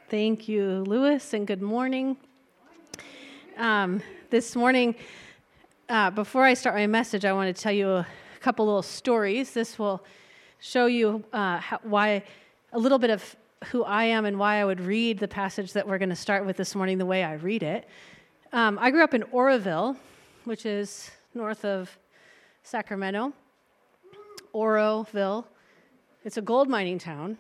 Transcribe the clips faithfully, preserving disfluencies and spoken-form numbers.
Thank you, Lewis, and good morning. Um, this morning, uh, before I start my message, I want to tell you a couple little stories. This will show you uh, how, why a little bit of who I am and why I would read the passage that we're going to start with this morning the way I read it. Um, I grew up in Oroville, which is north of Sacramento. Oroville. It's a gold mining town.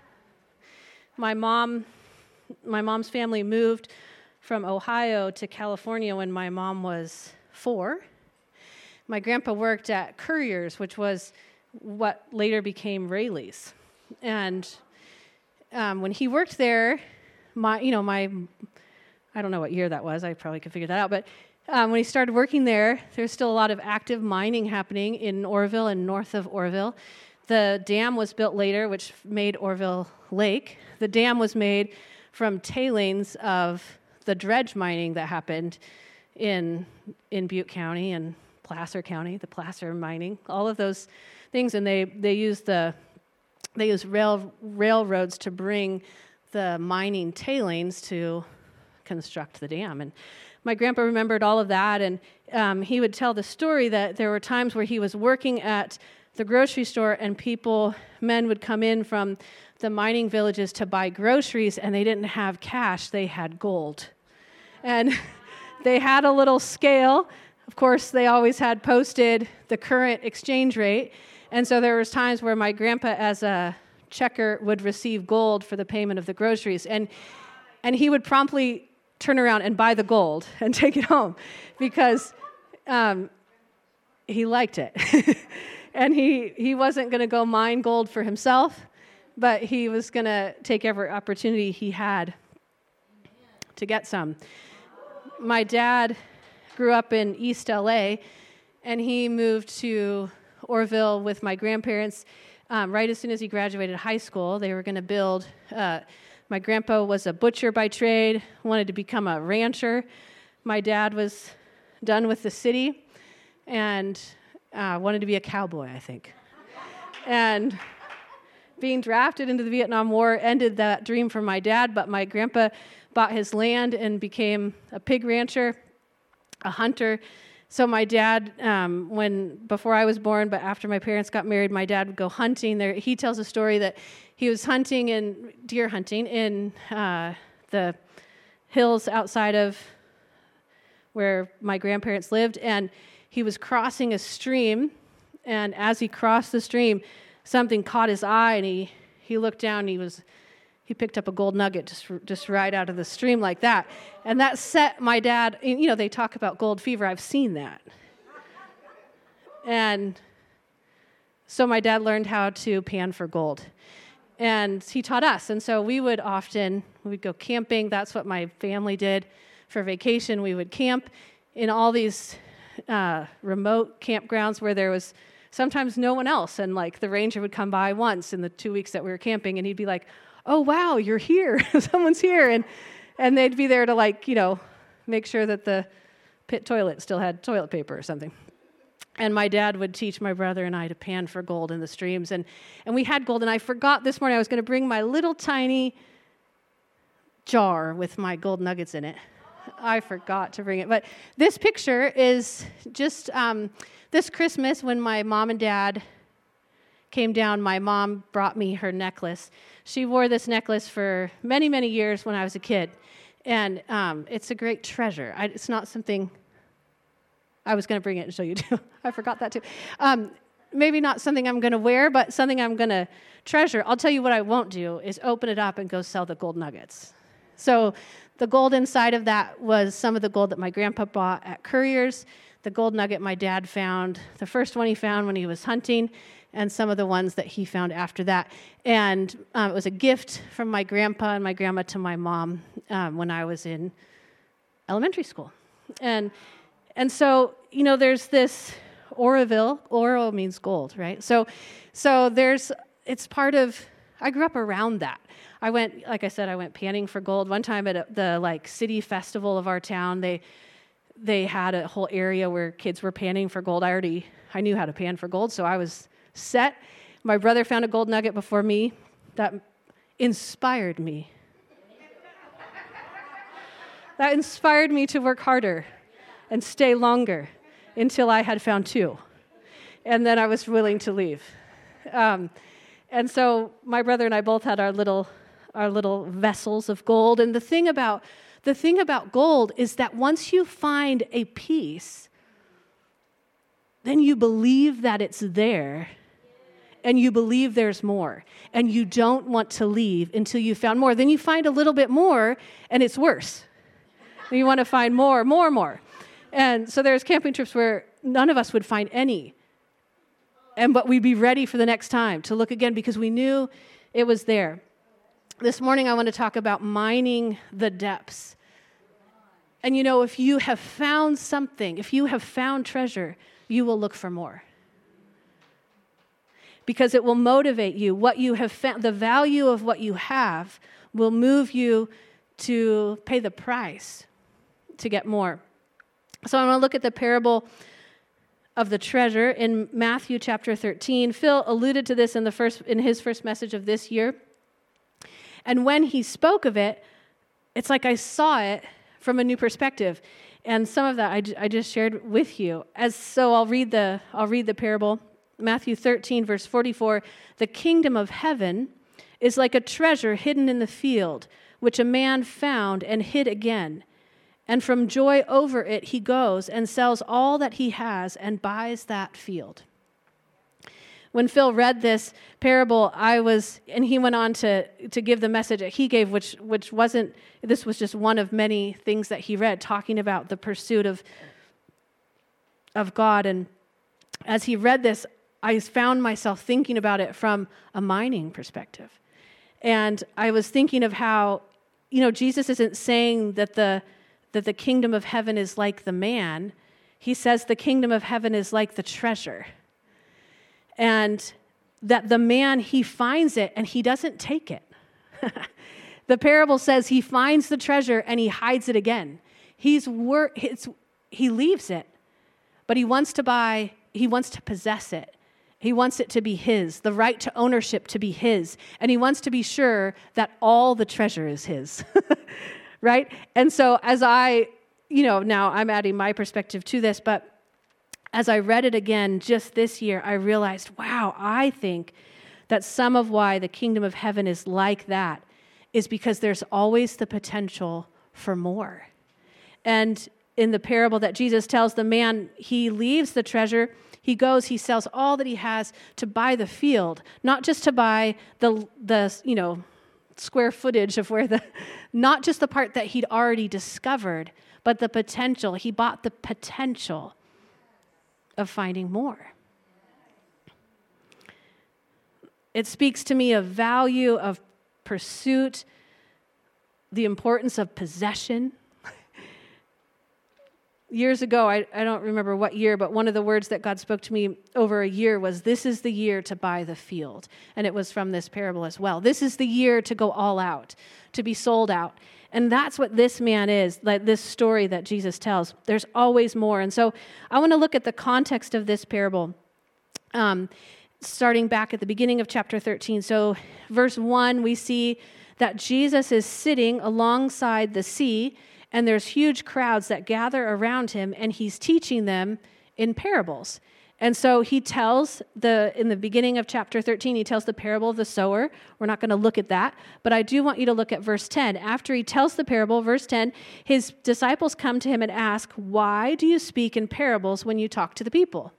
My mom... My mom's family moved from Ohio to California when my mom was four. My grandpa worked at Courier's, which was what later became Raley's. And um, when he worked there, my, you know, my, I don't know what year that was. I probably could figure that out. But um, when he started working there, there's still a lot of active mining happening in Oroville and north of Oroville. The dam was built later, which made Oroville Lake. The dam was made from tailings of the dredge mining that happened in in Butte County and Placer County, the placer mining, all of those things, and they they use the they use rail railroads to bring the mining tailings to construct the dam. And my grandpa remembered all of that, and um, he would tell the story that there were times where he was working at the grocery store, and people, men would come in from the mining villages to buy groceries, and they didn't have cash, they had gold. And they had a little scale. Of course, they always had posted the current exchange rate, and so there was times where my grandpa, as a checker, would receive gold for the payment of the groceries, and and he would promptly turn around and buy the gold and take it home, because um, he liked it. And he, he wasn't going to go mine gold for himself, but he was going to take every opportunity he had to get some. My dad grew up in East L A, and he moved to Oroville with my grandparents um, right as soon as he graduated high school. They were going to build, uh, my grandpa was a butcher by trade, wanted to become a rancher. My dad was done with the city, and uh, wanted to be a cowboy, I think. And being drafted into the Vietnam War ended that dream for my dad, but my grandpa bought his land and became a pig rancher, a hunter. So my dad, um, when before I was born, but after my parents got married, my dad would go hunting. There, he tells a story that he was hunting in deer hunting in uh, the hills outside of where my grandparents lived, and he was crossing a stream, and as he crossed the stream, something caught his eye, and he, he looked down, and he was he picked up a gold nugget just just right out of the stream like that. And that set my dad, you know, they talk about gold fever. I've seen that. And so my dad learned how to pan for gold. And he taught us. And so we would often, we would go camping. That's what my family did for vacation. We would camp in all these uh, remote campgrounds where there was sometimes no one else. And like the ranger would come by once in the two weeks that we were camping, and he'd be like, oh, wow, you're here. Someone's here. And and they'd be there to, like, you know, make sure that the pit toilet still had toilet paper or something. And my dad would teach my brother and I to pan for gold in the streams. And, and we had gold. And I forgot this morning I was going to bring my little tiny jar with my gold nuggets in it. I forgot to bring it. But this picture is just um, this Christmas when my mom and dad came down. My mom brought me her necklace. She wore this necklace for many, many years when I was a kid. And um, it's a great treasure. I, it's not something... I was going to bring it and show you, too. I forgot that, too. Um, maybe not something I'm going to wear, but something I'm going to treasure. I'll tell you what I won't do is open it up and go sell the gold nuggets. So the gold inside of that was some of the gold that my grandpa bought at Courier's, the gold nugget my dad found, the first one he found when he was hunting, and some of the ones that he found after that. And um, it was a gift from my grandpa and my grandma to my mom um, when I was in elementary school. And and so, you know, there's this Oroville. Oro means gold, right? So, so there's, it's part of, I grew up around that. I went, like I said, I went panning for gold. One time at a, the, like, city festival of our town, they they had a whole area where kids were panning for gold. I already, I knew how to pan for gold, so I was set. My brother found a gold nugget before me that inspired me That inspired me to work harder and stay longer until I had found two. And then I was willing to leave. Um, and so my brother and I both had our little our little vessels of gold. And the thing about the thing about gold is that once you find a piece, then you believe that it's there, and you believe there's more, and you don't want to leave until you found more. Then you find a little bit more, and it's worse. You want to find more, more, more. And so there's camping trips where none of us would find any, and but we'd be ready for the next time to look again because we knew it was there. This morning I want to talk about mining the depths. And you know, if you have found something, if you have found treasure, you will look for more. Because it will motivate you. What you have found, the value of what you have will move you to pay the price to get more. So I want to look at the parable of the treasure in Matthew chapter thirteen. Phil alluded to this in the first in his first message of this year. And when he spoke of it, it's like I saw it from a new perspective. And some of that I, I just shared with you. As so I'll read the I'll read the parable. Matthew thirteen, verse forty-four, the kingdom of heaven is like a treasure hidden in the field, which a man found and hid again. And from joy over it, he goes and sells all that he has and buys that field. When Phil read this parable, I was, and he went on to, to give the message that he gave, which which wasn't, this was just one of many things that he read, talking about the pursuit of, of God. And as he read this, I found myself thinking about it from a mining perspective. And I was thinking of how, you know, Jesus isn't saying that the that the kingdom of heaven is like the man. He says the kingdom of heaven is like the treasure. And that the man, he finds it and he doesn't take it. The parable says he finds the treasure and he hides it again. He's wor- it's, he leaves it, but he wants to buy, he wants to possess it. He wants it to be his, the right to ownership to be his. And he wants to be sure that all the treasure is his. Right? And so as I, you know, now I'm adding my perspective to this, but as I read it again just this year, I realized, wow, I think that some of why the kingdom of heaven is like that is because there's always the potential for more. And in the parable that Jesus tells, the man, he leaves the treasure, he goes, he sells all that he has to buy the field, not just to buy the, the you know, square footage of where the, not just the part that he'd already discovered, but the potential. He bought the potential of finding more. It speaks to me of value, of pursuit, the importance of possession. Years ago, I, I don't remember what year, but one of the words that God spoke to me over a year was, this is the year to buy the field. And it was from this parable as well. This is the year to go all out, to be sold out. And that's what this man is, like this story that Jesus tells. There's always more. And so I want to look at the context of this parable, um, starting back at the beginning of chapter thirteen. So verse one, we see that Jesus is sitting alongside the sea, and there's huge crowds that gather around him, and he's teaching them in parables. And so he tells, the in the beginning of chapter thirteen, he tells the parable of the sower. We're not going to look at that, but I do want you to look at verse ten. After he tells the parable, verse ten, his disciples come to him and ask, why do you speak in parables when you talk to the people?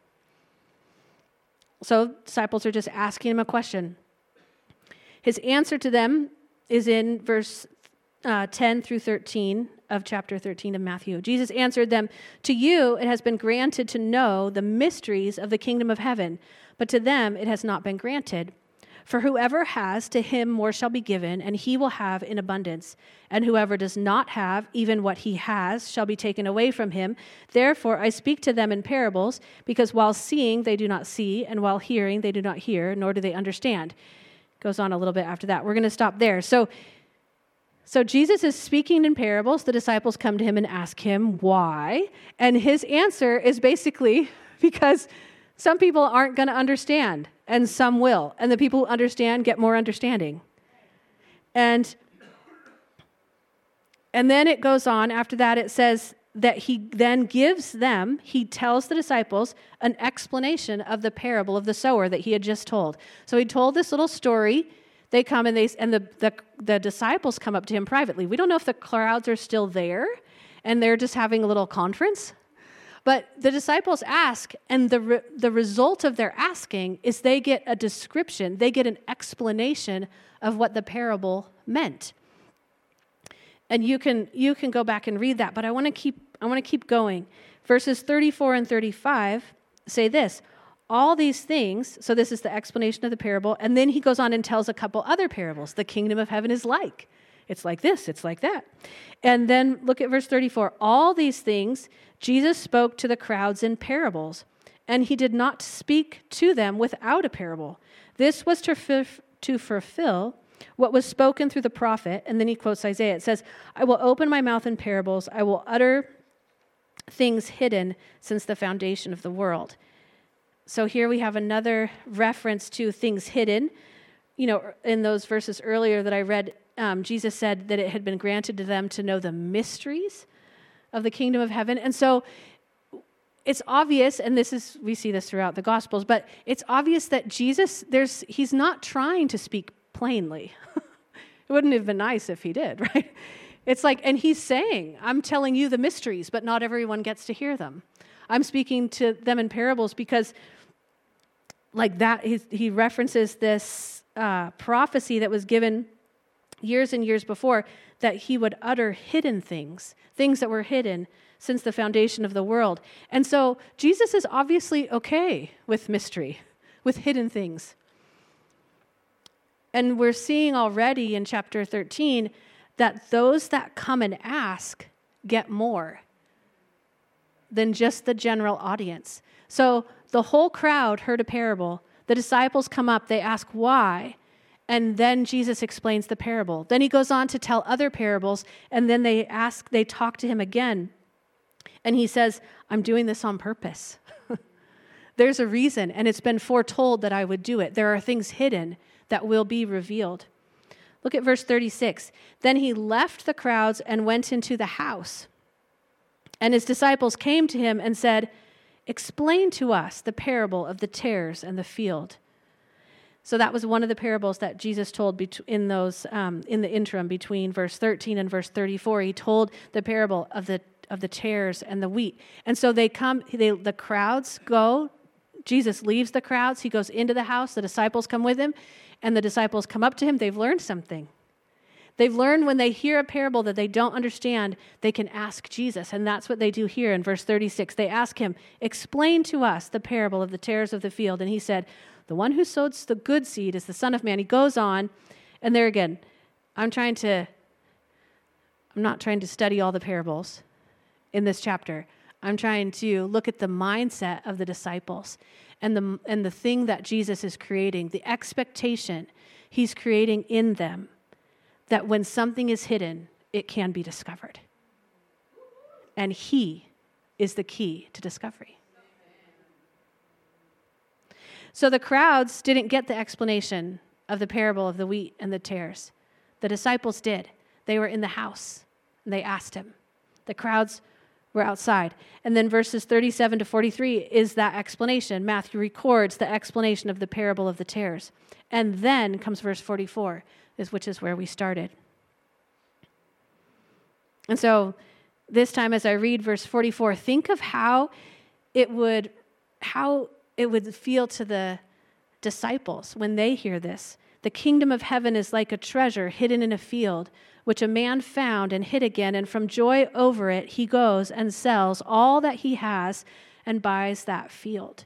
So disciples are just asking him a question. His answer to them is in verse uh, ten through thirteen of chapter thirteen of Matthew. Jesus answered them, to you it has been granted to know the mysteries of the kingdom of heaven, but to them it has not been granted. For whoever has, to him more shall be given, and he will have in abundance. And whoever does not have, even what he has, shall be taken away from him. Therefore I speak to them in parables, because while seeing they do not see, and while hearing they do not hear, nor do they understand. Goes on a little bit after that. We're going to stop there. So So Jesus is speaking in parables. The disciples come to him and ask him why. And his answer is basically because some people aren't going to understand and some will. And the people who understand get more understanding. And And then it goes on. After that, it says that he then gives them, he tells the disciples an explanation of the parable of the sower that he had just told. So he told this little story. They come and they and the, the, the disciples come up to him privately. We don't know if the crowds are still there and they're just having a little conference. But the disciples ask, and the re, the result of their asking is they get a description, they get an explanation of what the parable meant. And you can you can go back and read that, but I want to keep I want to keep going. Verses thirty-four and thirty-five say this: all these things, so this is the explanation of the parable, and then he goes on and tells a couple other parables. The kingdom of heaven is like. It's like this, it's like that. And then look at verse thirty-four. All these things Jesus spoke to the crowds in parables, and he did not speak to them without a parable. This was to, f- to fulfill what was spoken through the prophet. And then he quotes Isaiah. It says, I will open my mouth in parables. I will utter things hidden since the foundation of the world. So here we have another reference to things hidden. You know, in those verses earlier that I read, um, Jesus said that it had been granted to them to know the mysteries of the kingdom of heaven. And so it's obvious, and this is, we see this throughout the Gospels, but it's obvious that Jesus, there's, he's not trying to speak plainly. It wouldn't have been nice if he did, right? It's like, and he's saying, I'm telling you the mysteries, but not everyone gets to hear them. I'm speaking to them in parables because like that, he, he references this uh, prophecy that was given years and years before, that he would utter hidden things, things that were hidden since the foundation of the world. And so Jesus is obviously okay with mystery, with hidden things. And we're seeing already in chapter thirteen that those that come and ask get more than just the general audience. So the whole crowd heard a parable. The disciples come up, they ask why, and then Jesus explains the parable. Then he goes on to tell other parables, and then they ask, they talk to him again. And he says, I'm doing this on purpose. There's a reason, and it's been foretold that I would do it. There are things hidden that will be revealed. Look at verse thirty-six. Then he left the crowds and went into the house. And his disciples came to him and said, explain to us the parable of the tares and the field. So that was one of the parables that Jesus told in those um, in the interim between verse thirteen and verse thirty-four. He told the parable of the of the tares and the wheat. And so they come, they, the crowds go. Jesus leaves the crowds. He goes into the house. The disciples come with him, and the disciples come up to him. They've learned something. They've learned when they hear a parable that they don't understand, they can ask Jesus. And that's what they do here in verse thirty-six. They ask him, explain to us the parable of the tares of the field. And he said, the one who sows the good seed is the Son of Man. He goes on, and there again, I'm trying to, I'm not trying to study all the parables in this chapter. I'm trying to look at the mindset of the disciples and the and the thing that Jesus is creating, the expectation he's creating in them, that when something is hidden, it can be discovered. And he is the key to discovery. So the crowds didn't get the explanation of the parable of the wheat and the tares. The disciples did. They were in the house, and they asked him. The crowds were outside. And then verses thirty-seven to forty-three is that explanation. Matthew records the explanation of the parable of the tares. And then comes verse forty-four, is which is where we started. And so this time as I read verse forty-four, think of how it would, how it would feel to the disciples when they hear this. The kingdom of heaven is like a treasure hidden in a field, which a man found and hid again, and from joy over it, he goes and sells all that he has and buys that field.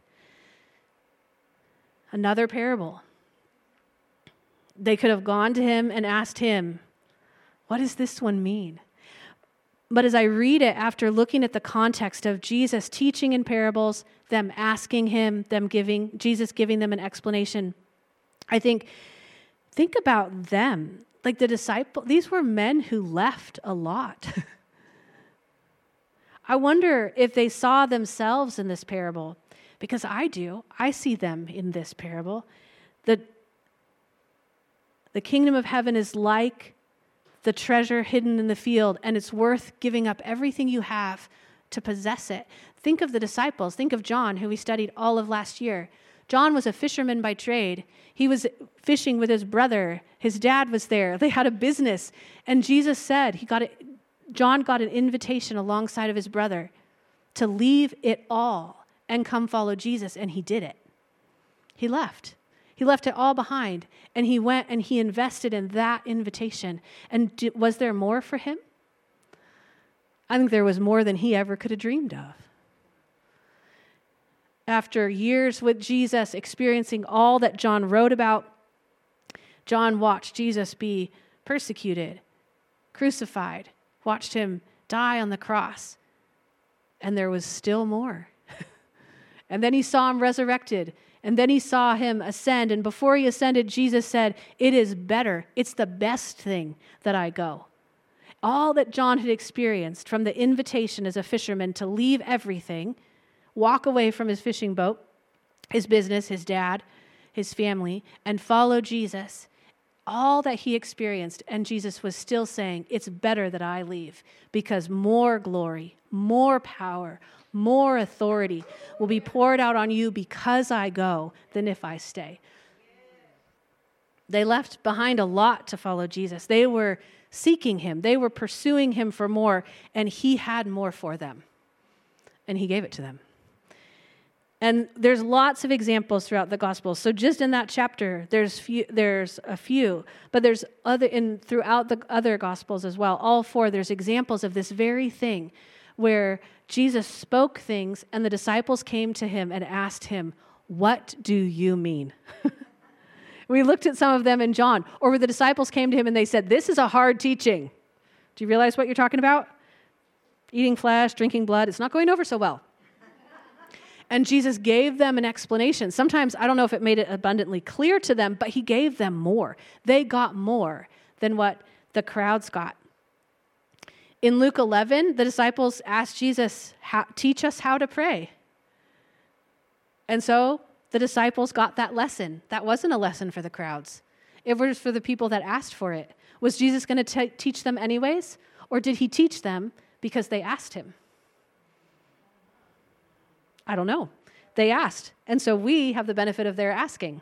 Another parable. They could have gone to him and asked him, what does this one mean? But as I read it, after looking at the context of Jesus teaching in parables, them asking him, them giving, Jesus giving them an explanation, I think, think about them. Like the disciples, these were men who left a lot. I wonder if they saw themselves in this parable, because I do. I see them in this parable. The, the kingdom of heaven is like the treasure hidden in the field, and it's worth giving up everything you have to possess it. Think of the disciples. Think of John, who we studied all of last year. John was a fisherman by trade. He was fishing with his brother. His dad was there. They had a business. And Jesus said, he got it, John got an invitation alongside of his brother to leave it all and come follow Jesus, and he did it. He left. He left it all behind, and he went and he invested in that invitation. And d- was there more for him? I think there was more than he ever could have dreamed of. After years with Jesus, experiencing all that John wrote about, John watched Jesus be persecuted, crucified, watched him die on the cross, and there was still more. And then he saw him resurrected, and then he saw him ascend, and before he ascended, Jesus said, "It is better, it's the best thing that I go." All that John had experienced from the invitation as a fisherman to leave everything, walk away from his fishing boat, his business, his dad, his family, and follow Jesus, all that he experienced, and Jesus was still saying, it's better that I leave, because more glory, more power, more authority will be poured out on you because I go than if I stay. They left behind a lot to follow Jesus. They were seeking him. They were pursuing him for more, and he had more for them, and he gave it to them. And there's lots of examples throughout the Gospels. So just in that chapter, there's few, there's a few, but there's other in throughout the other Gospels as well. All four, there's examples of this very thing where Jesus spoke things and the disciples came to him and asked him, "What do you mean?" We looked at some of them in John, or where the disciples came to him and they said, "This is a hard teaching. Do you realize what you're talking about? Eating flesh, drinking blood, it's not going over so well." And Jesus gave them an explanation. Sometimes, I don't know if it made it abundantly clear to them, but he gave them more. They got more than what the crowds got. In Luke eleven, the disciples asked Jesus, "Teach us how to pray." And so the disciples got that lesson. That wasn't a lesson for the crowds. It was for the people that asked for it. Was Jesus going to teach them anyways? Or did he teach them because they asked him? I don't know. They asked. And so we have the benefit of their asking.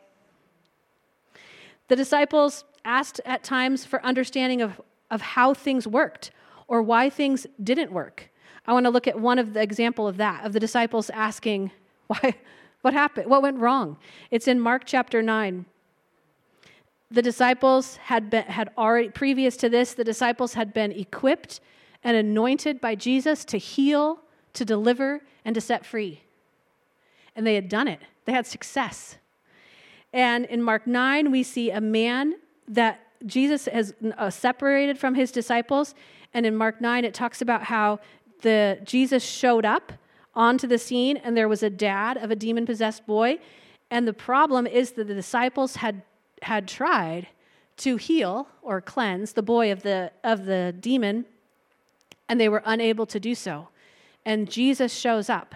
The disciples asked at times for understanding of, of how things worked or why things didn't work. I want to look at one of the example of that, of the disciples asking, why, what happened? What went wrong? It's in Mark chapter nine. The disciples had been, had already, previous to this, the disciples had been equipped and anointed by Jesus to heal, to deliver, and to set free. And they had done it. They had success. And in Mark nine, we see a man that Jesus has uh, separated from his disciples. And in Mark nine, it talks about how the Jesus showed up onto the scene, and there was a dad of a demon-possessed boy. And the problem is that the disciples had had tried to heal or cleanse the boy of the of the demon, and they were unable to do so. And Jesus shows up.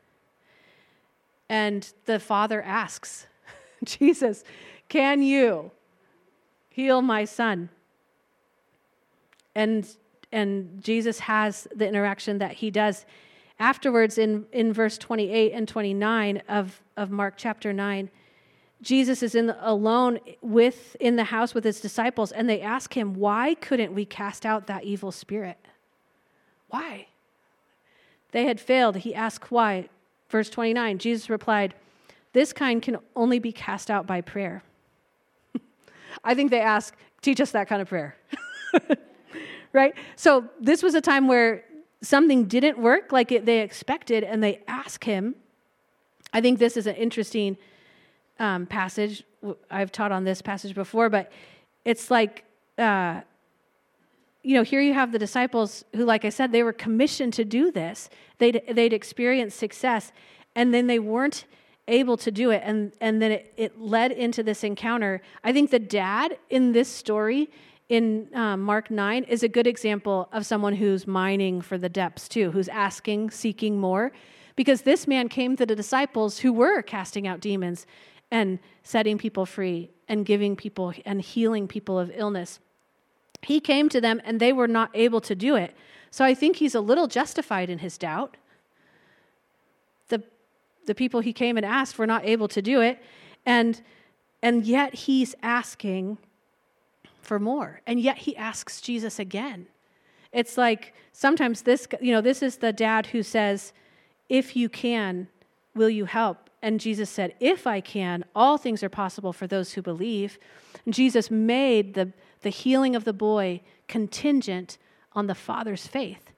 And the father asks, "Jesus, can you heal my son?" And and Jesus has the interaction that he does. Afterwards, in, in verse twenty-eight and twenty-nine of, of Mark chapter nine, Jesus is in alone with in the house with his disciples, and they ask him, "Why couldn't we cast out that evil spirit?" Why? They had failed. He asked why. Verse twenty-nine, Jesus replied, "This kind can only be cast out by prayer." I think they ask, "Teach us that kind of prayer." Right? So this was a time where something didn't work like it, they expected, and they ask him. I think this is an interesting um, passage. I've taught on this passage before, but it's like, uh, you know, here you have the disciples who, like I said, they were commissioned to do this. They'd, they'd experienced success, and then they weren't able to do it, and, and then it, it led into this encounter. I think the dad in this story in um, Mark nine is a good example of someone who's mining for the depths too, who's asking, seeking more, because this man came to the disciples who were casting out demons and setting people free and giving people and healing people of illness. He came to them and they were not able to do it. So I think he's a little justified in his doubt. The, the people he came and asked were not able to do it. And, and yet he's asking for more. And yet he asks Jesus again. It's like sometimes this, you know, this is the dad who says, if you can, will you help? And Jesus said, if I can, all things are possible for those who believe. And Jesus made the, the healing of the boy contingent on the father's faith.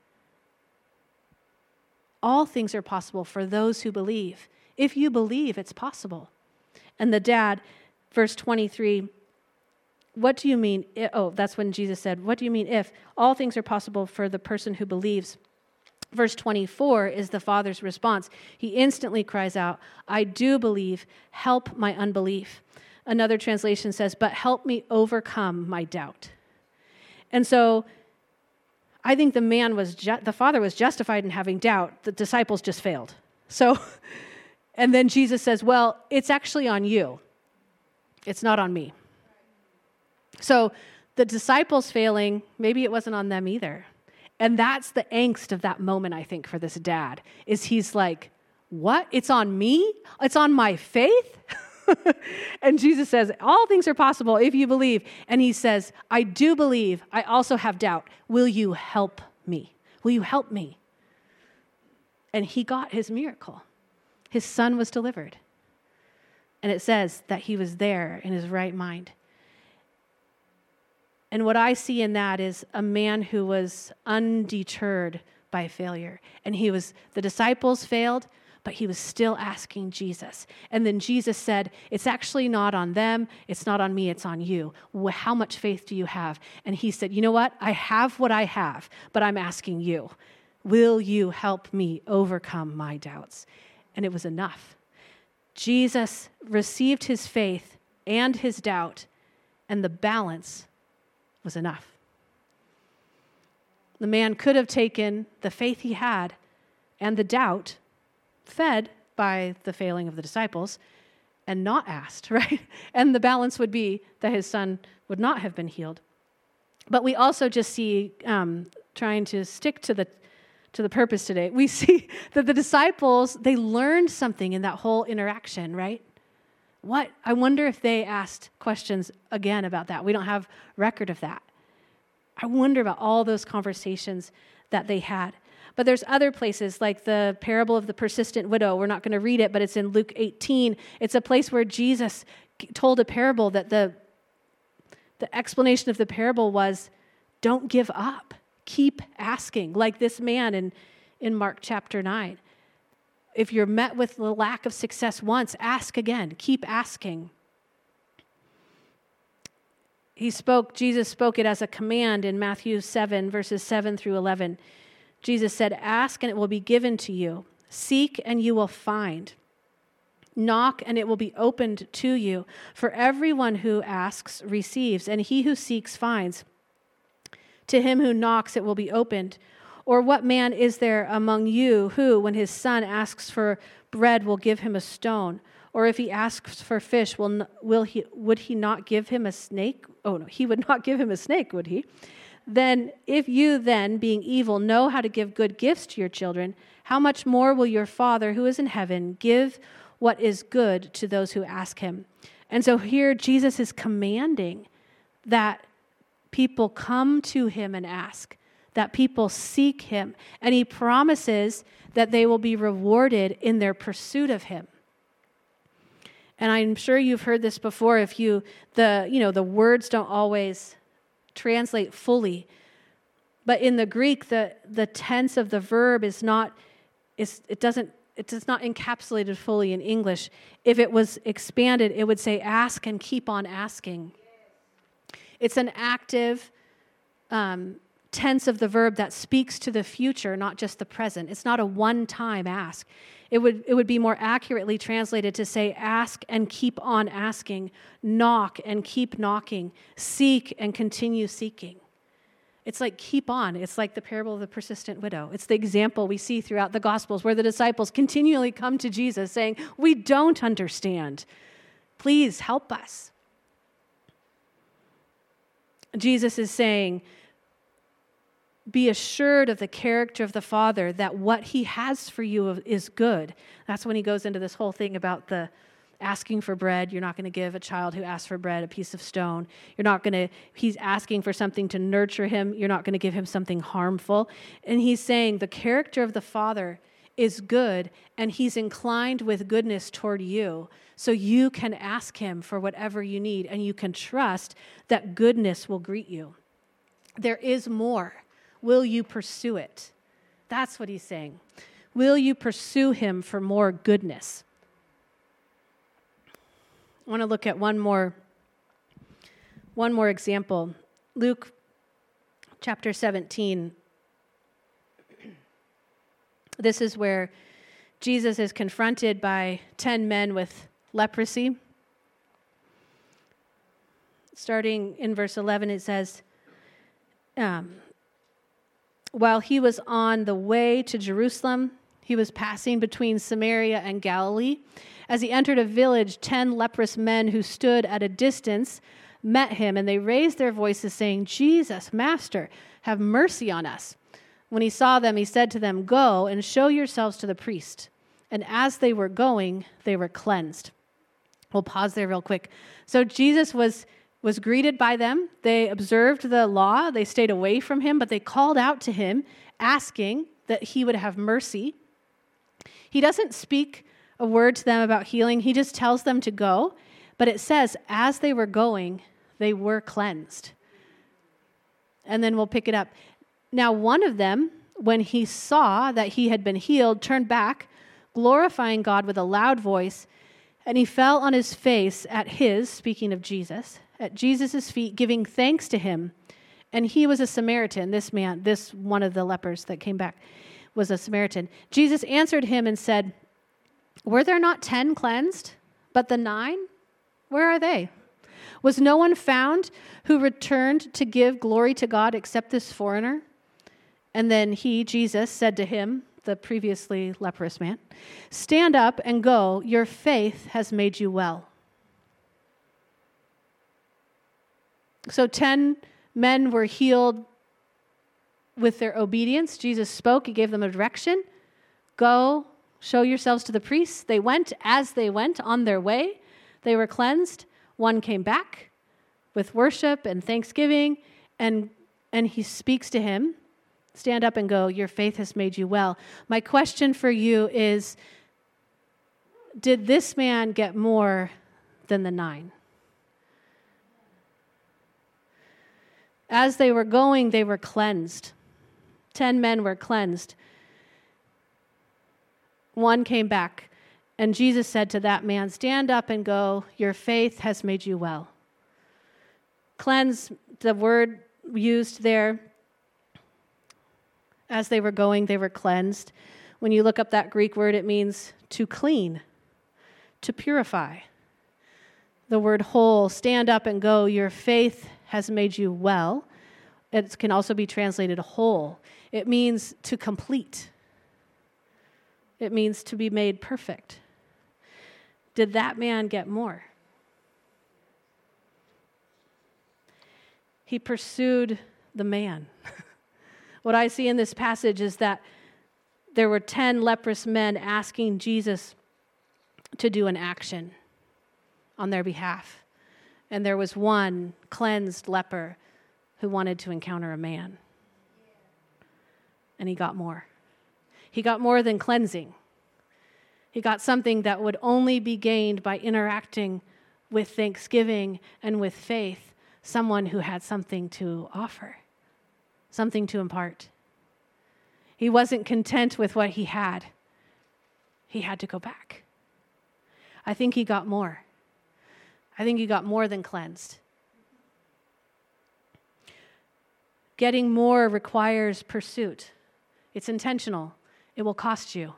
All things are possible for those who believe. If you believe, it's possible. And the dad, verse twenty-three, what do you mean? If, oh, that's when Jesus said, what do you mean if? All things are possible for the person who believes. Verse twenty-four is the father's response. He instantly cries out, I do believe, help my unbelief. Another translation says, but help me overcome my doubt. And so I think the man was, ju- the father was justified in having doubt. The disciples just failed. So, and then Jesus says, well, it's actually on you. It's not on me. So the disciples failing, maybe it wasn't on them either. And that's the angst of that moment, I think, for this dad, is he's like, what? It's on me? It's on my faith? And Jesus says, all things are possible if you believe. And he says, I do believe. I also have doubt. Will you help me? Will you help me? And he got his miracle. His son was delivered. And it says that he was there in his right mind. And what I see in that is a man who was undeterred by failure. And he was, the disciples failed, but he was still asking Jesus. And then Jesus said, it's actually not on them. It's not on me. It's on you. How much faith do you have? And he said, you know what? I have what I have, but I'm asking you. Will you help me overcome my doubts? And it was enough. Jesus received his faith and his doubt, and the balance was enough. The man could have taken the faith he had and the doubt fed by the failing of the disciples and not asked, right? And the balance would be that his son would not have been healed. But we also just see, um, trying to stick to the to the purpose today, we see that the disciples, they learned something in that whole interaction, right? What? I wonder if they asked questions again about that. We don't have record of that. I wonder about all those conversations that they had. But there's other places, like the parable of the persistent widow. We're not going to read it, but it's in Luke eighteen. It's a place where Jesus told a parable that the, the explanation of the parable was, don't give up. Keep asking. Like this man in, in Mark chapter nine. If you're met with the lack of success once, ask again. Keep asking. He spoke, Jesus spoke it as a command in Matthew seven, verses seven through eleven. Jesus said, ask and it will be given to you. Seek and you will find. Knock and it will be opened to you. For everyone who asks receives, and he who seeks finds. To him who knocks it will be opened. Or what man is there among you who, when his son asks for bread, will give him a stone? Or if he asks for fish, will will he would he not give him a snake? Oh no, he would not give him a snake, would he? Then if you then, being evil, know how to give good gifts to your children, how much more will your Father who is in heaven give what is good to those who ask him? And so here Jesus is commanding that people come to him and ask, that people seek him, and he promises that they will be rewarded in their pursuit of him. And I'm sure you've heard this before. If you, the, you know, the words don't always translate fully, but in the Greek, the, the tense of the verb is not, is, it doesn't, it is not encapsulated fully in English. If it was expanded, it would say ask and keep on asking. It's an active um, tense of the verb that speaks to the future, not just the present. It's not a one-time ask. It would it would be more accurately translated to say ask and keep on asking, knock and keep knocking, seek and continue seeking. It's like keep on. It's like the parable of the persistent widow. It's the example we see throughout the Gospels where the disciples continually come to Jesus saying, we don't understand. Please help us. Jesus is saying, be assured of the character of the Father, that what he has for you is good. That's when he goes into this whole thing about the asking for bread. You're not going to give a child who asks for bread a piece of stone. You're not going to, he's asking for something to nurture him. You're not going to give him something harmful. And he's saying the character of the Father is good, and he's inclined with goodness toward you. So you can ask him for whatever you need, and you can trust that goodness will greet you. There is more. Will you pursue it? That's what he's saying. Will you pursue him for more goodness? I want to look at one more, one more example. Luke chapter seventeen. This is where Jesus is confronted by ten men with leprosy. Starting in verse eleven, it says, um, while he was on the way to Jerusalem, he was passing between Samaria and Galilee. As he entered a village, ten leprous men who stood at a distance met him, and they raised their voices, saying, Jesus, Master, have mercy on us. When he saw them, he said to them, go and show yourselves to the priest. And as they were going, they were cleansed. We'll pause there real quick. So Jesus was was greeted by them. They observed the law. They stayed away from him, but they called out to him, asking that he would have mercy. He doesn't speak a word to them about healing. He just tells them to go. But it says, as they were going, they were cleansed. And then we'll pick it up. Now, one of them, when he saw that he had been healed, turned back, glorifying God with a loud voice, and he fell on his face at his, speaking of Jesus, at Jesus' feet, giving thanks to him. And he was a Samaritan. This man, this one of the lepers that came back, was a Samaritan. Jesus answered him and said, were there not ten cleansed, but the nine? Where are they? Was no one found who returned to give glory to God except this foreigner? And then he, Jesus, said to him, the previously leprous man, stand up and go. Your faith has made you well. So ten men were healed with their obedience. Jesus spoke. He gave them a direction. Go, show yourselves to the priests. They went. As they went on their way, they were cleansed. One came back with worship and thanksgiving, and, and he speaks to him. Stand up and go. Your faith has made you well. My question for you is, did this man get more than the nine? As they were going, they were cleansed. Ten men were cleansed. One came back, and Jesus said to that man, stand up and go. Your faith has made you well. Cleanse, the word used there, as they were going, they were cleansed. When you look up that Greek word, it means to clean, to purify. The word whole, stand up and go. Your faith has made you well. It can also be translated whole. It means to complete. It means to be made perfect. Did that man get more? He pursued the man. What I see in this passage is that there were ten leprous men asking Jesus to do an action on their behalf. And there was one cleansed leper who wanted to encounter a man. And he got more. He got more than cleansing. He got something that would only be gained by interacting with thanksgiving and with faith, someone who had something to offer, something to impart. He wasn't content with what he had. He had to go back. I think he got more. I think he got more than cleansed. Getting more requires pursuit. It's intentional. It will cost you.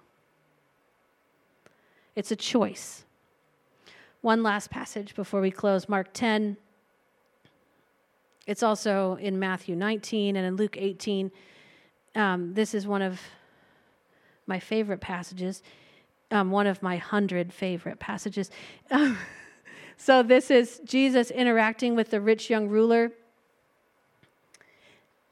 It's a choice. One last passage before we close, Mark ten. It's also in Matthew nineteen and in Luke eighteen. Um, this is one of my favorite passages, um, one of my hundred favorite passages. Um, so this is Jesus interacting with the rich young ruler.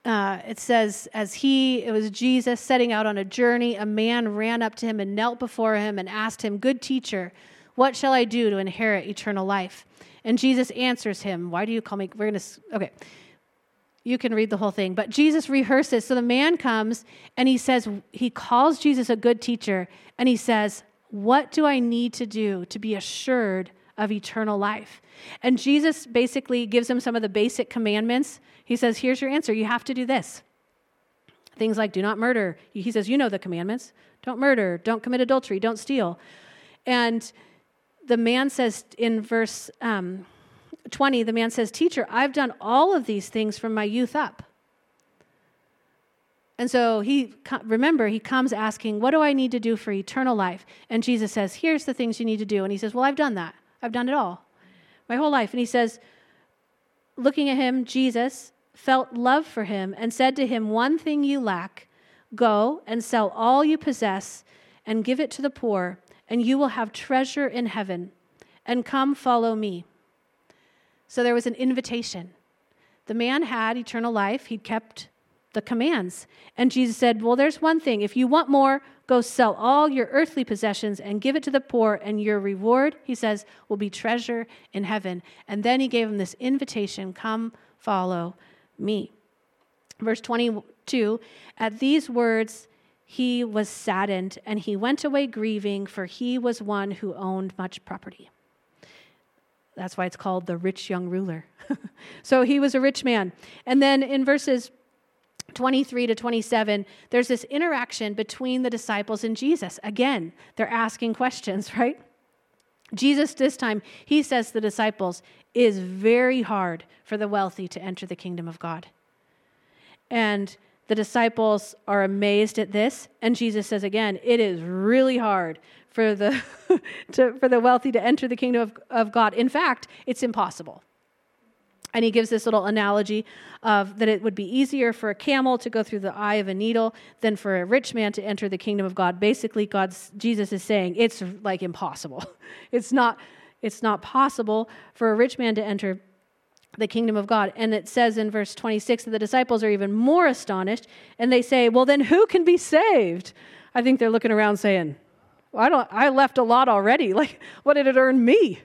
uh, it says, as he, it was Jesus setting out on a journey, a man ran up to him and knelt before him and asked him, "Good teacher, what shall I do to inherit eternal life?" And Jesus answers him, "Why do you call me?" We're going to, okay. You can read the whole thing. But Jesus rehearses. So the man comes and he says, he calls Jesus a good teacher. And he says, "What do I need to do to be assured of eternal life?" And Jesus basically gives him some of the basic commandments. He says, here's your answer. You have to do this. Things like do not murder. He says, you know the commandments. Don't murder. Don't commit adultery. Don't steal. And the man says in verse um, twenty, the man says, "Teacher, I've done all of these things from my youth up." And so he, remember, he comes asking, what do I need to do for eternal life? And Jesus says, here's the things you need to do. And he says, well, I've done that. I've done it all, my whole life. And he says, looking at him, Jesus felt love for him and said to him, "One thing you lack, go and sell all you possess and give it to the poor, and you will have treasure in heaven. And come follow me." So there was an invitation. The man had eternal life. He'd kept the commands. And Jesus said, well, there's one thing. If you want more, go sell all your earthly possessions and give it to the poor, and your reward, he says, will be treasure in heaven. And then he gave him this invitation, come follow me. Verse twenty-two, at these words, he was saddened, and he went away grieving, for he was one who owned much property. That's why it's called the rich young ruler. So he was a rich man. And then in verses twenty-three to twenty-seven, there's this interaction between the disciples and Jesus. Again, they're asking questions, right? Jesus, this time, he says to the disciples, it is very hard for the wealthy to enter the kingdom of God. And the disciples are amazed at this. And Jesus says again, it is really hard for the to, for the wealthy to enter the kingdom of, of God. In fact, it's impossible. And he gives this little analogy of that it would be easier for a camel to go through the eye of a needle than for a rich man to enter the kingdom of God. Basically, God's Jesus is saying it's like impossible. It's not, it's not possible for a rich man to enter the kingdom of God. And it says in verse twenty-six that the disciples are even more astonished, and they say, well, then who can be saved? I think they're looking around saying, well, I don't, I left a lot already. Like, what did it earn me?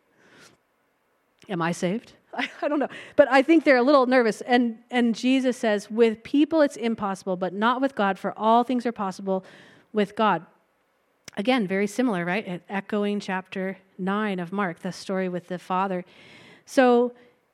Am I saved? I, I don't know. But I think they're a little nervous. And, and Jesus says, with people it's impossible, but not with God, for all things are possible with God. Again, very similar, right? Echoing chapter nine of Mark, the story with the Father. So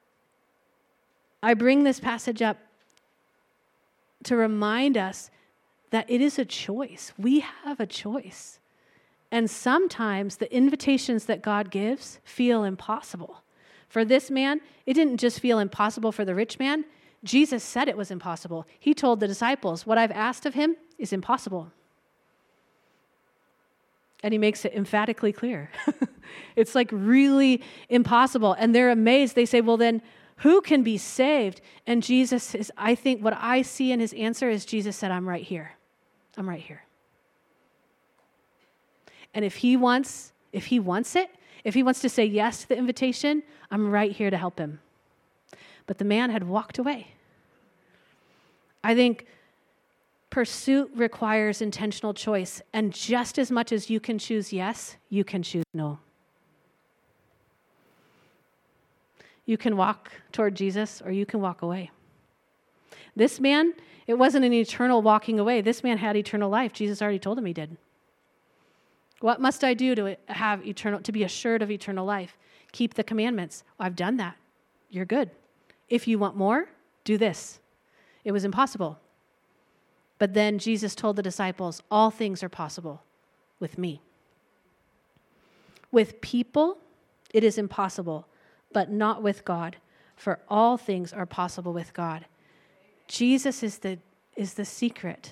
I bring this passage up to remind us that it is a choice. We have a choice. And sometimes the invitations that God gives feel impossible. For this man, it didn't just feel impossible for the rich man. Jesus said it was impossible. He told the disciples, what I've asked of him is impossible. And he makes it emphatically clear. It's like really impossible. And they're amazed. They say, well, then who can be saved? And Jesus is, I think what I see in his answer is Jesus said, I'm right here. I'm right here. And if he wants, if he wants it, if he wants to say yes to the invitation, I'm right here to help him. But the man had walked away. I think pursuit requires intentional choice. And just as much as you can choose yes, you can choose no. You can walk toward Jesus or you can walk away. This man, it wasn't an eternal walking away. This man had eternal life. Jesus already told him he did. What must I do to have eternal, to be assured of eternal life? Keep the commandments. Well, I've done that. You're good. If you want more, do this. It was impossible. But then Jesus told the disciples, all things are possible with me. With people, it is impossible, but not with God, for all things are possible with God. Jesus is the, is the secret.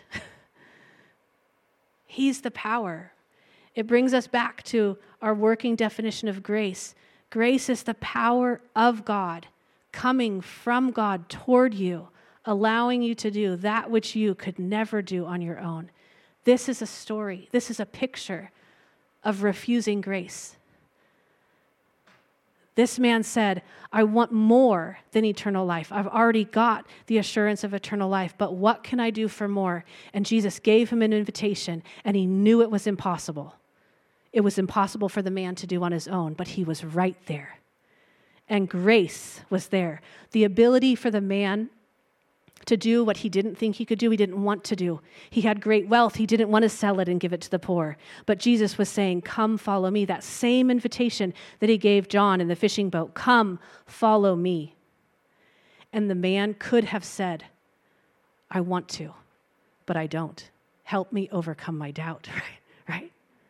He's the power. It brings us back to our working definition of grace. Grace is the power of God coming from God toward you, allowing you to do that which you could never do on your own. This is a story. This is a picture of refusing grace. This man said, I want more than eternal life. I've already got the assurance of eternal life, but what can I do for more? And Jesus gave him an invitation, and he knew it was impossible. It was impossible for the man to do on his own, but he was right there. And grace was there. The ability for the man to do what he didn't think he could do, he didn't want to do. He had great wealth. He didn't want to sell it and give it to the poor. But Jesus was saying, come follow me. That same invitation that he gave John in the fishing boat, come follow me. And the man could have said, I want to, but I don't. Help me overcome my doubt, right? Right?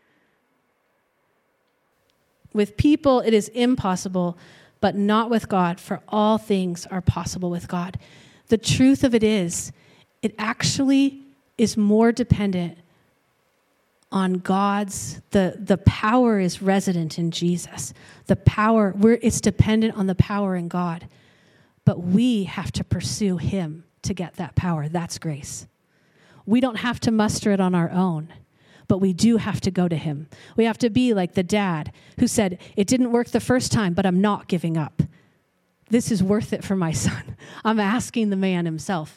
With people, it is impossible, but not with God, for all things are possible with God. The truth of it is, it actually is more dependent on God's, the, the power is resident in Jesus. The power, we're, it's dependent on the power in God. But we have to pursue him to get that power. That's grace. We don't have to muster it on our own, but we do have to go to him. We have to be like the dad who said, it didn't work the first time, but I'm not giving up. This is worth it for my son. I'm asking the man himself.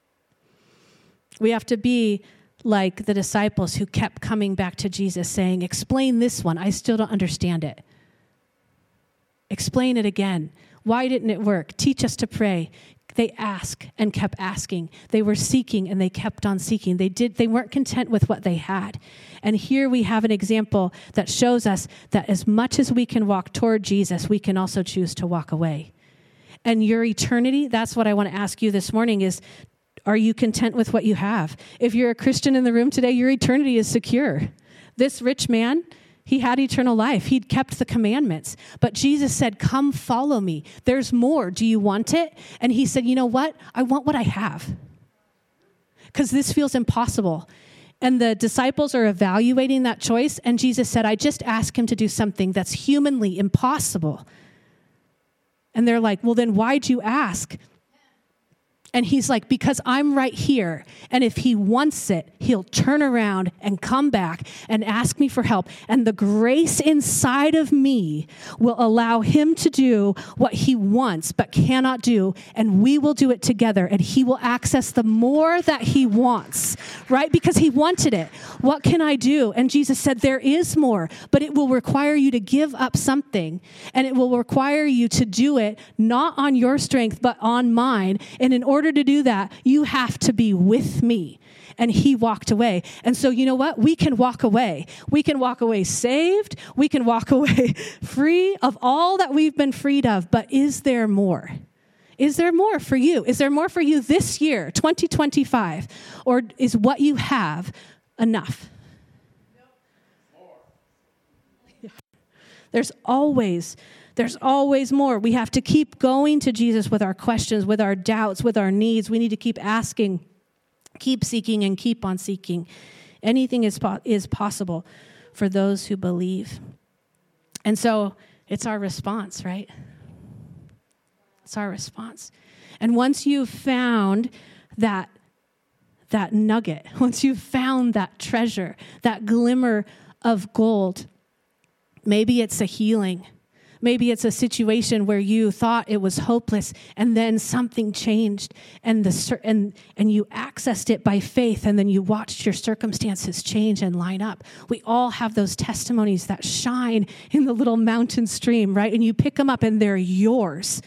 We have to be like the disciples who kept coming back to Jesus saying, explain this one. I still don't understand it. Explain it again. Why didn't it work? Teach us to pray. They asked and kept asking. They were seeking and they kept on seeking. They did. They weren't content with what they had. And here we have an example that shows us that as much as we can walk toward Jesus, we can also choose to walk away. And your eternity, that's what I want to ask you this morning is, are you content with what you have? If you're a Christian in the room today, your eternity is secure. This rich man, he had eternal life. He'd kept the commandments. But Jesus said, come follow me. There's more. Do you want it? And he said, you know what? I want what I have. Because this feels impossible. And the disciples are evaluating that choice. And Jesus said, I just asked him to do something that's humanly impossible. And they're like, well, then why'd you ask? And he's like, because I'm right here. And if he wants it, he'll turn around and come back and ask me for help. And the grace inside of me will allow him to do what he wants but cannot do. And we will do it together. And he will access the more that he wants, right? Because he wanted it. What can I do? And Jesus said, there is more, but it will require you to give up something. And it will require you to do it not on your strength, but on mine. And in order In order to do that, you have to be with me. And he walked away. And so you know what? We can walk away. We can walk away saved. We can walk away free of all that we've been freed of. But is there more? Is there more for you? Is there more for you this year, twenty twenty-five? Or is what you have enough? Yeah. There's always There's always more. We have to keep going to Jesus with our questions, with our doubts, with our needs. We need to keep asking, keep seeking, and keep on seeking. Anything is, po- is possible for those who believe. And so it's our response, right? It's our response. And once you've found that, that nugget, once you've found that treasure, that glimmer of gold, maybe it's a healing. Maybe it's a situation where you thought it was hopeless and then something changed and the and and you accessed it by faith and then you watched your circumstances change and line up. We all have those testimonies that shine in the little mountain stream, right? And you pick them up and they're yours.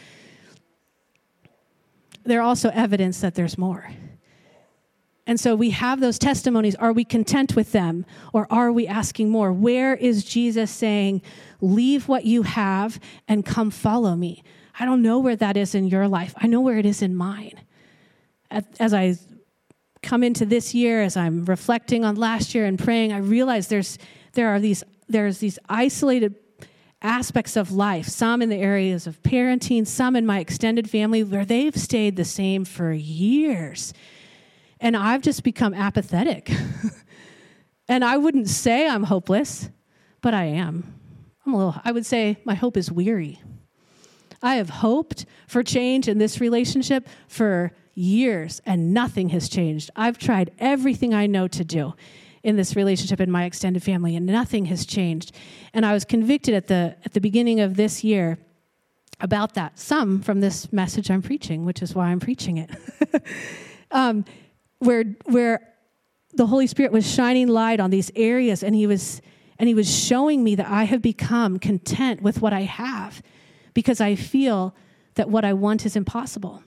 They're also evidence that there's more. And so we have those testimonies. Are we content with them or are we asking more? Where is Jesus saying, leave what you have and come follow me? I don't know where that is in your life. I know where it is in mine. As I come into this year, as I'm reflecting on last year and praying, I realize there's there are these there's these isolated aspects of life, some in the areas of parenting, some in my extended family, where they've stayed the same for years. And I've just become apathetic. And I wouldn't say I'm hopeless, but I am. I'm a little, I would say my hope is weary. I have hoped for change in this relationship for years, and nothing has changed. I've tried everything I know to do in this relationship in my extended family, and nothing has changed. And I was convicted at the at the beginning of this year about that. Some from this message I'm preaching, which is why I'm preaching it. um, where where the Holy Spirit was shining light on these areas, and he was and he was showing me that I have become content with what I have because I feel that what I want is impossible.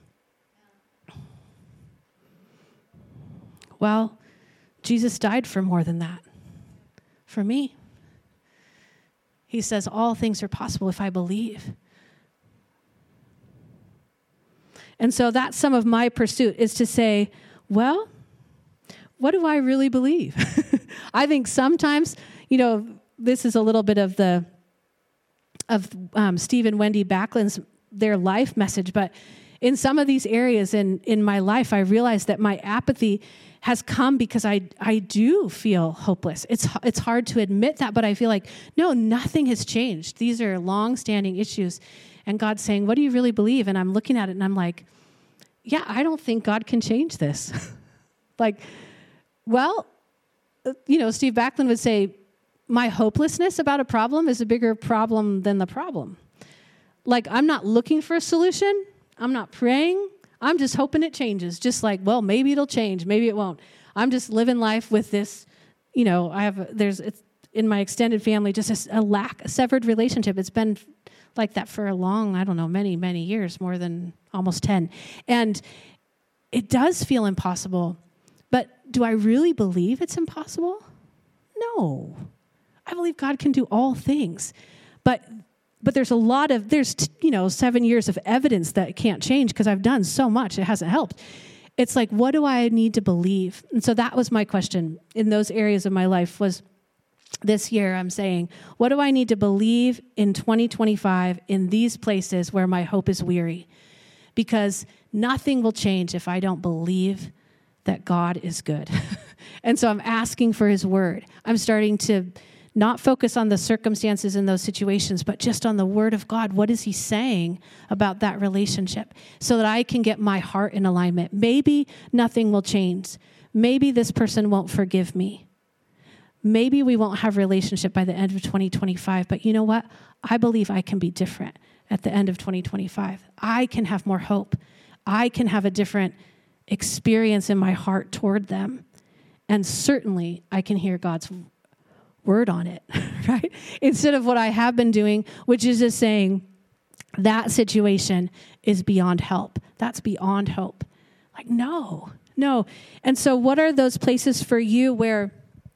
Well, Jesus died for more than that. For me. He says all things are possible if I believe. And so that's some of my pursuit, is to say, well, what do I really believe? I think sometimes, you know, this is a little bit of the of um, Steve and Wendy Backlund's their life message, but in some of these areas in in my life, I realized that my apathy has come because I I do feel hopeless. It's it's hard to admit that, but I feel like, no, nothing has changed. These are long-standing issues. And God's saying, what do you really believe? And I'm looking at it and I'm like, yeah, I don't think God can change this. Like, well, you know, Steve Backlund would say, my hopelessness about a problem is a bigger problem than the problem. Like, I'm not looking for a solution. I'm not praying. I'm just hoping it changes. Just like, well, maybe it'll change. Maybe it won't. I'm just living life with this, you know, I have, there's, it's in my extended family, just a, a lack, a severed relationship. It's been like that for a long, I don't know, many, many years, more than almost ten. And it does feel impossible. But do I really believe it's impossible? No. I believe God can do all things. But but there's a lot of, there's, you know, seven years of evidence that it can't change because I've done so much. It hasn't helped. It's like, what do I need to believe? And so that was my question in those areas of my life was, this year, I'm saying, what do I need to believe in twenty twenty-five in these places where my hope is weary? Because nothing will change if I don't believe that God is good. And so I'm asking for his word. I'm starting to not focus on the circumstances in those situations, but just on the word of God. What is he saying about that relationship so that I can get my heart in alignment? Maybe nothing will change. Maybe this person won't forgive me. Maybe we won't have a relationship by the end of twenty twenty-five, but you know what? I believe I can be different at the end of twenty twenty-five. I can have more hope. I can have a different experience in my heart toward them. And certainly I can hear God's word on it, right? Instead of what I have been doing, which is just saying that situation is beyond help. That's beyond hope. Like, no, no. And so what are those places for you where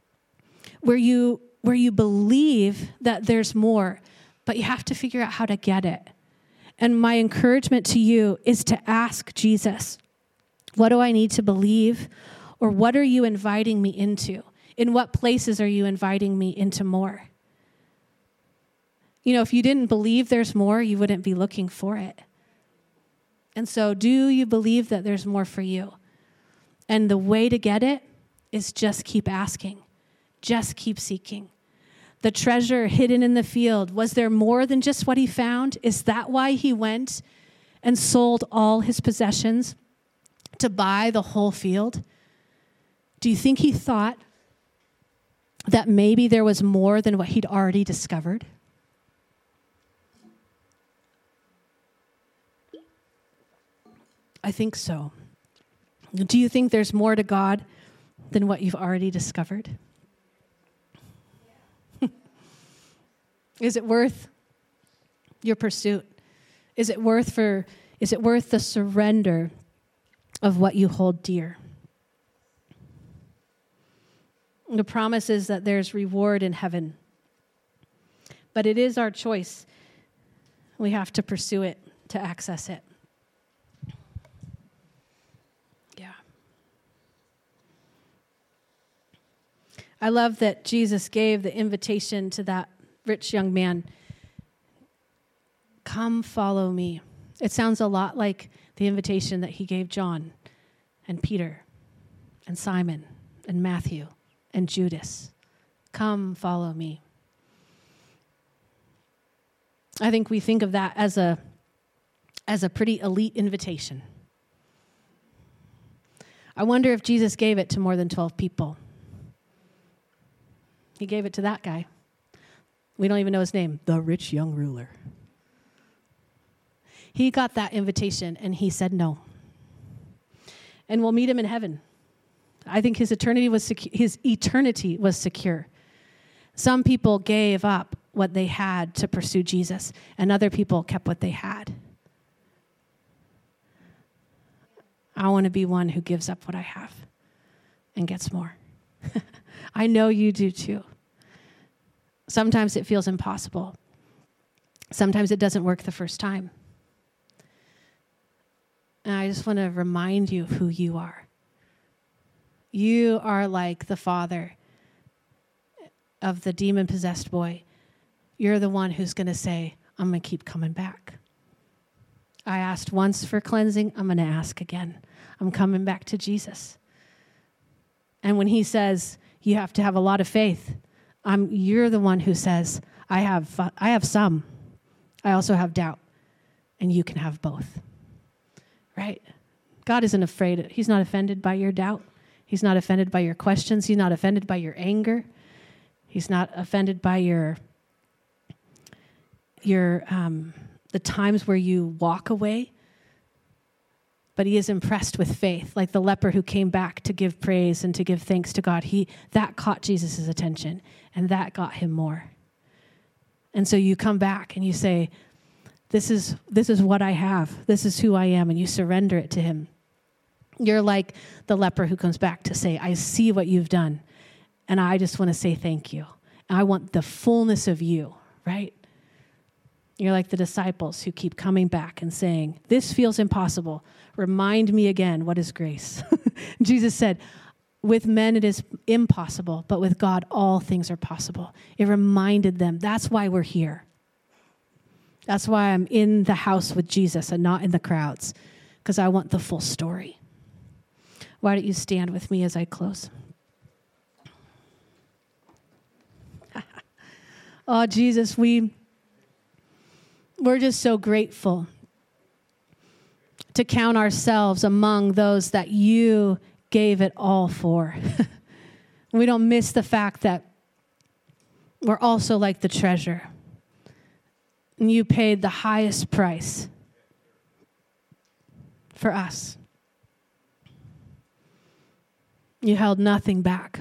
where you where you believe that there's more, but you have to figure out how to get it? And my encouragement to you is to ask Jesus, what do I need to believe? Or what are you inviting me into? In what places are you inviting me into more? You know, if you didn't believe there's more, you wouldn't be looking for it. And so do you believe that there's more for you? And the way to get it is just keep asking. Just keep seeking. The treasure hidden in the field, was there more than just what he found? Is that why he went and sold all his possessions to buy the whole field? Do you think he thought that maybe there was more than what he'd already discovered? I think so. Do you think there's more to God than what you've already discovered? Is it worth your pursuit? Is it worth for is it worth the surrender of what you hold dear? The promise is that there's reward in heaven. But it is our choice. We have to pursue it to access it. Yeah. I love that Jesus gave the invitation to that rich young man. Come follow me. It sounds a lot like the invitation that he gave John and Peter and Simon and Matthew and Judas. Come follow me. I think we think of that as a as a pretty elite invitation. I wonder if Jesus gave it to more than twelve people. He gave it to that guy. We don't even know his name, the rich young ruler. He got that invitation and he said no. And we'll meet him in heaven. I think his eternity was secu- his eternity was secure. Some people gave up what they had to pursue Jesus, and other people kept what they had. I want to be one who gives up what I have and gets more. I know you do too. Sometimes it feels impossible. Sometimes it doesn't work the first time. And I just want to remind you of who you are. You are like the father of the demon-possessed boy. You're the one who's going to say, I'm going to keep coming back. I asked once for cleansing. I'm going to ask again. I'm coming back to Jesus. And when he says, you have to have a lot of faith, I'm, you're the one who says, I have, I have some. I also have doubt. And you can have both. Right? God isn't afraid. He's not offended by your doubt. He's not offended by your questions. He's not offended by your anger. He's not offended by your, your um, the times where you walk away. But he is impressed with faith, like the leper who came back to give praise and to give thanks to God. He that caught Jesus' attention, and that got him more. And so you come back and you say, this is this is what I have. This is who I am, and you surrender it to him. You're like the leper who comes back to say, I see what you've done, and I just want to say thank you. I want the fullness of you, right? You're like the disciples who keep coming back and saying, this feels impossible. Remind me again, what is grace? Jesus said, with men it is impossible, but with God all things are possible. It reminded them, that's why we're here. That's why I'm in the house with Jesus and not in the crowds, because I want the full story. Why don't you stand with me as I close? Oh, Jesus, we, we're just so grateful to count ourselves among those that you gave it all for. We don't miss the fact that we're also like the treasure. And you paid the highest price for us. You held nothing back.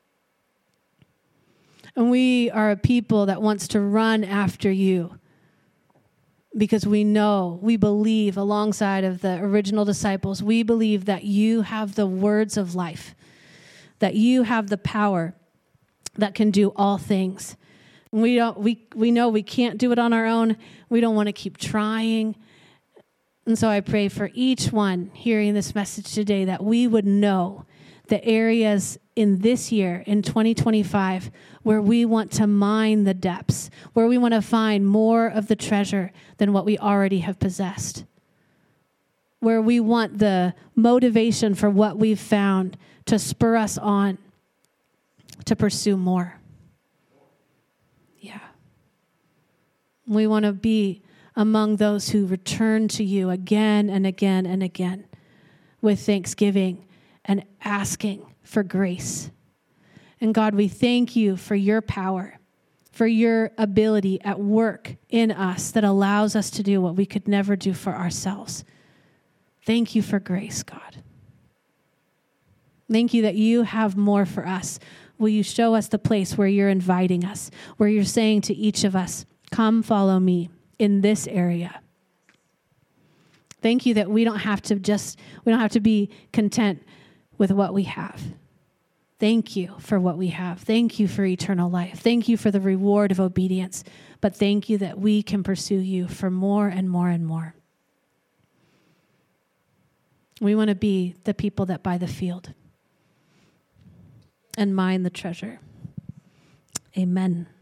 And we are a people that wants to run after you because we know, we believe, alongside of the original disciples, we believe that you have the words of life, that you have the power that can do all things. We don't. We we know we can't do it on our own. We don't want to keep trying. And so I pray for each one hearing this message today that we would know the areas in this year, in twenty twenty-five, where we want to mine the depths, where we want to find more of the treasure than what we already have possessed, where we want the motivation for what we've found to spur us on to pursue more. Yeah. We want to be among those who return to you again and again and again with thanksgiving and asking for grace. And God, we thank you for your power, for your ability at work in us that allows us to do what we could never do for ourselves. Thank you for grace, God. Thank you that you have more for us. Will you show us the place where you're inviting us, where you're saying to each of us, come follow me in this area. Thank you that we don't have to just, we don't have to be content with what we have. Thank you for what we have. Thank you for eternal life. Thank you for the reward of obedience. But thank you that we can pursue you for more and more and more. We want to be the people that buy the field and mine the treasure. Amen.